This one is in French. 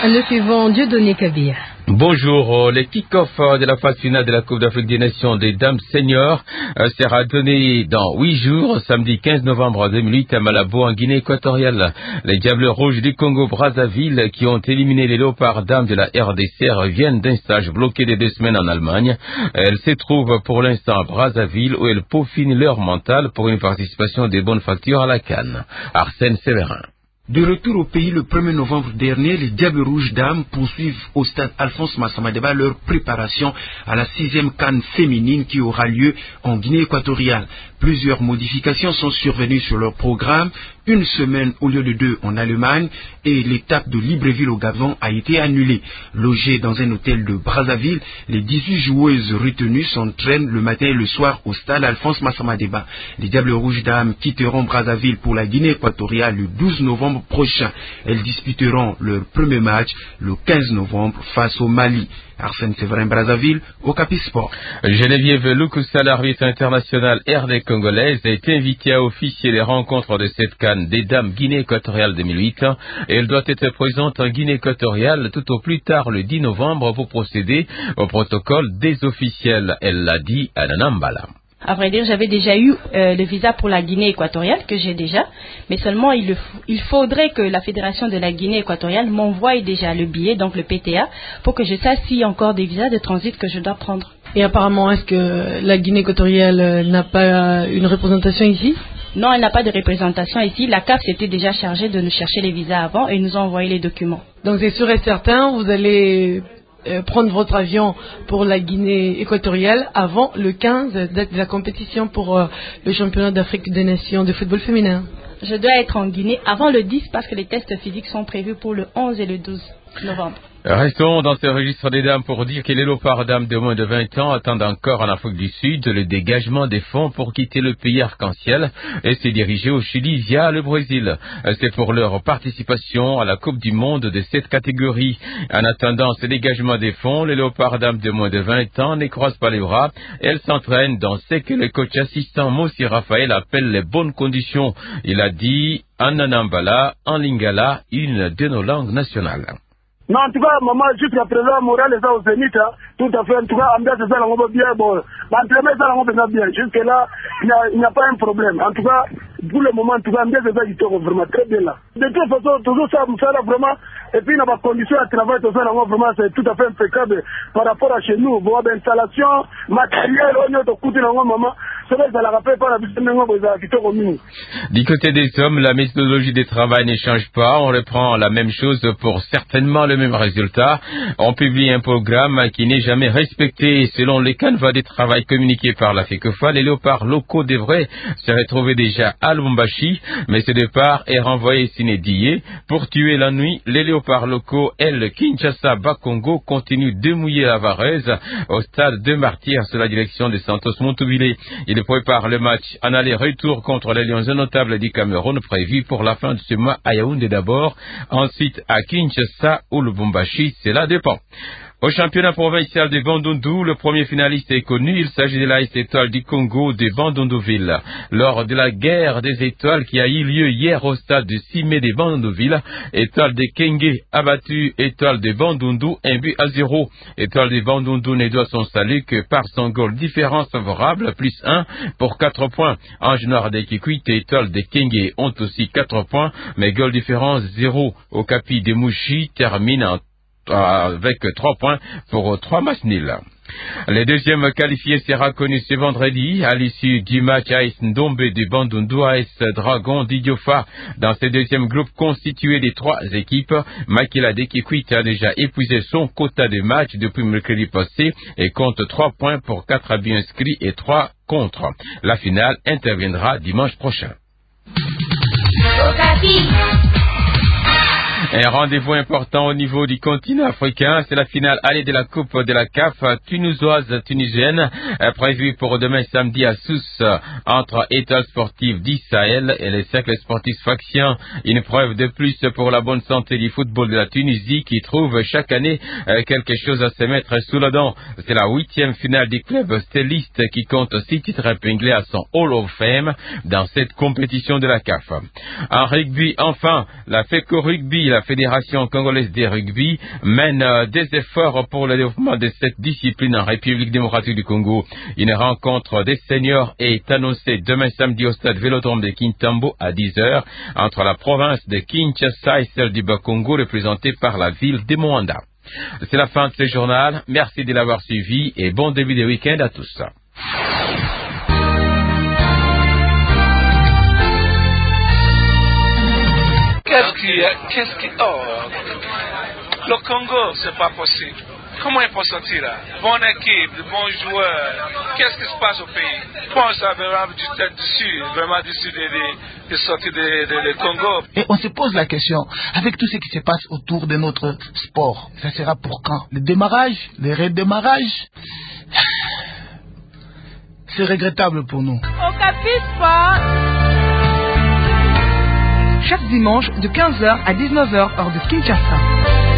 Le suivant, Dieudonné Kabir. Bonjour, le kick-off de la phase finale de la Coupe d'Afrique des Nations des Dames Seniors sera donné dans 8 jours, samedi 15 novembre 2008 à Malabo en Guinée équatoriale. Les Diables Rouges du Congo-Brazzaville qui ont éliminé les Léopards Dames de la RDC reviennent d'un stage bloqué de 2 semaines en Allemagne. Elles se trouvent pour l'instant à Brazzaville où elles peaufinent leur mental pour une participation des bonnes factures à la CAN. Arsène Séverin. De retour au pays le 1er novembre dernier, les Diables Rouges Dames poursuivent au stade Alphonse Massamadeba leur préparation à la 6e CAN féminine qui aura lieu en Guinée équatoriale. Plusieurs modifications sont survenues sur leur programme. 1 semaine au lieu de 2 en Allemagne et l'étape de Libreville au Gabon a été annulée. Logées dans un hôtel de Brazzaville, les 18 joueuses retenues s'entraînent le matin et le soir au stade Alphonse Massamadeba. Les Diables Rouges Dames quitteront Brazzaville pour la Guinée équatoriale le 12 novembre prochain. Elles disputeront leur premier match le 15 novembre face au Mali. Arsène Séverin, Brazzaville, Okapi Sport. Geneviève Lukusa, l'arbitre international RD congolaise, est invitée à officier les rencontres de cette CAN des Dames Guinée équatoriale 2008 et elle doit être présente en Guinée équatoriale tout au plus tard le 10 novembre pour procéder au protocole des officiels. Elle l'a dit à Nanambala. À vrai dire, j'avais déjà eu le visa pour la Guinée équatoriale, que j'ai déjà, mais seulement il faudrait que la Fédération de la Guinée équatoriale m'envoie déjà le billet, donc le PTA, pour que je sache s'il y a encore des visas de transit que je dois prendre. Et apparemment, est-ce que la Guinée équatoriale n'a pas une représentation ici? Non, elle n'a pas de représentation ici. La CAF s'était déjà chargée de nous chercher les visas avant et nous a envoyé les documents. Donc c'est sûr et certain, vous allez prendre votre avion pour la Guinée équatoriale avant le 15, date de la compétition pour le championnat d'Afrique des Nations de football féminin. Je dois être en Guinée avant le 10 parce que les tests physiques sont prévus pour le 11 et le 12 novembre. Restons dans ce registre des dames pour dire que les Léopards Dames de moins de 20 ans attendent encore en Afrique du Sud le dégagement des fonds pour quitter le pays arc-en-ciel et se diriger au Chili via le Brésil. C'est pour leur participation à la Coupe du Monde de cette catégorie. En attendant ce dégagement des fonds, les Léopards Dames de moins de 20 ans ne croisent pas les bras. Elles s'entraînent dans ce que le coach assistant Mossi Raphaël appelle les bonnes conditions. Il a dit en Nanambala, en Lingala, une de nos langues nationales. Non, en tout cas, maman, jusqu'à présent, moral est au zénith, tout à fait. En tout cas, ambiance, ça, on va bien, bon. L'entraînement, ça, on va bien. Jusque-là, il n'y a pas un problème. En tout cas, pour le moment, en tout cas, ambiance, ça, il est vraiment très bien là. De toute façon, toujours ça, là, vraiment, et puis, il y a pas conditions à travailler, tout ça, vraiment, c'est tout à fait impeccable par rapport à chez nous. Bon, installation, matériel, on y a tout coûté, maman. Du côté des hommes, la méthodologie des travail ne change pas. On reprend la même chose pour certainement le même résultat. On publie un programme qui n'est jamais respecté. Selon les canevas des travail communiqués par la FECOFA, les léopards locaux devraient se retrouver déjà à Lubumbashi, mais ce départ est renvoyé sine die. Pour tuer la nuit, les léopards locaux, El Kinshasa Bakongo, continuent de mouiller la Varese au stade de Martyrs sous la direction de Santos Montoubilé. Il prépare le match en aller-retour contre les Lions innotables du Cameroun prévu pour la fin de ce mois à Yaoundé d'abord, ensuite à Kinshasa ou Lubumbashi, cela dépend. Au championnat provincial de Bandundu, le premier finaliste est connu. Il s'agit de l'AS Étoile du Congo de Bandunduville. Lors de la guerre des étoiles qui a eu lieu hier au stade de 6 mai de Bandunduville, Étoile de Kenge a battu Étoile de Bandundu 1-0. Étoile de Bandundu ne doit son salut que par son goal différence favorable, plus 1 pour 4 points. Ange Noir de Kikwit et Étoile de Kenge ont aussi 4 points, mais goal différence 0. Okapi de Mouchi termine avec 3 points pour 3 matchs nuls. Le deuxième qualifié sera connu ce vendredi à l'issue du match AS Ndombe de Bandundu AS Dragon d'Idiofa. Dans ce deuxième groupe constitué de 3 équipes, Makila Dekikwit a déjà épuisé son quota de matchs depuis mercredi passé et compte 3 points pour 4 buts inscrits et 3 contre. La finale interviendra dimanche prochain. Un rendez-vous important au niveau du continent africain, c'est la finale allée de la Coupe de la CAF tunisoise-tunisienne, prévue pour demain samedi à Sousse, entre Étoile sportive d'Israël et les cercles sportifs factiens. Une preuve de plus pour la bonne santé du football de la Tunisie qui trouve chaque année quelque chose à se mettre sous la dent. C'est la 8e finale du club stelliste qui compte 6 titres épinglés à son Hall of Fame dans cette compétition de la CAF. En rugby, enfin, la FECO Rugby, la Fédération congolaise de rugby mène des efforts pour le développement de cette discipline en République démocratique du Congo. Une rencontre des seniors est annoncée demain samedi au stade Vélodrome de Kintambo à 10h entre la province de Kinshasa et celle du Bas-Congo représentée par la ville de Moanda. C'est la fin de ce journal. Merci de l'avoir suivi et bon début de week-end à tous. Le Congo, c'est pas possible. Comment il peut sortir là? Bonne équipe, de bons joueurs. Qu'est-ce qui se passe au pays? Je pense à vraiment du sud de sortir de Congo. Et on se pose la question, avec tout ce qui se passe autour de notre sport, ça sera pour quand? Le démarrage? Le redémarrage? C'est regrettable pour nous. On capite pas. Chaque dimanche de 15h à 19h heure de Kinshasa.